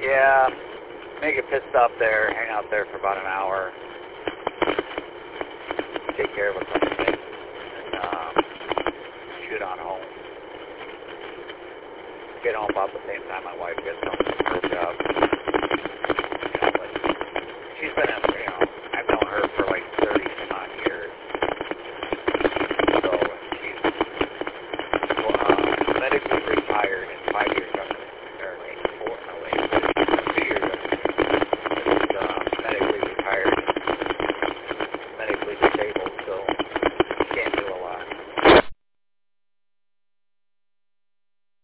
Yeah, make a pit stop there, hang out there for about an hour, take care of a couple things, and shoot on home. Get home about the same time my wife gets home from her job.